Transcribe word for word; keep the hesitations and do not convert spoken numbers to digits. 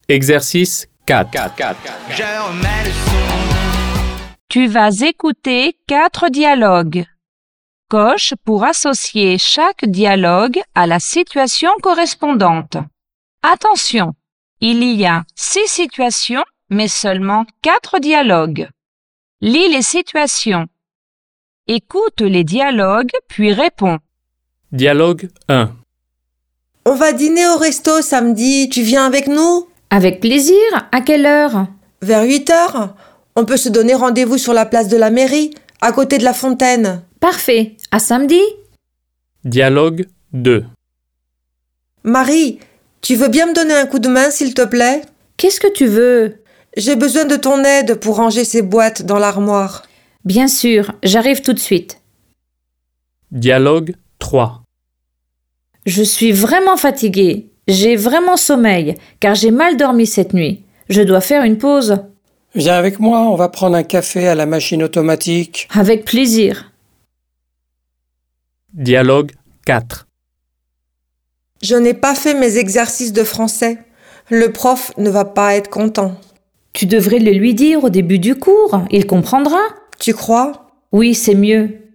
Exercice quatre. Je remets le son. Tu vas écouter quatre dialogues. Coche pour associer chaque dialogue à la situation correspondante. Attention, il y a six situations, mais seulement quatre dialogues. Lis les situations. Écoute les dialogues, puis réponds. Dialogue un. On va dîner au resto samedi, tu viens avec nous? Avec plaisir. À quelle heure? Vers huit heures. On peut se donner rendez-vous sur la place de la mairie, à côté de la fontaine. Parfait. À samedi? Dialogue deux. Marie, tu veux bien me donner un coup de main, s'il te plaît? Qu'est-ce que tu veux? J'ai besoin de ton aide pour ranger ces boîtes dans l'armoire. Bien sûr, j'arrive tout de suite. Dialogue trois. Je suis vraiment fatiguée. J'ai vraiment sommeil, car j'ai mal dormi cette nuit. Je dois faire une pause. Viens avec moi, on va prendre un café à la machine automatique. Avec plaisir. Dialogue quatre. Je n'ai pas fait mes exercices de français. Le prof ne va pas être content. Tu devrais le lui dire au début du cours. Il comprendra. Tu crois? Oui, c'est mieux.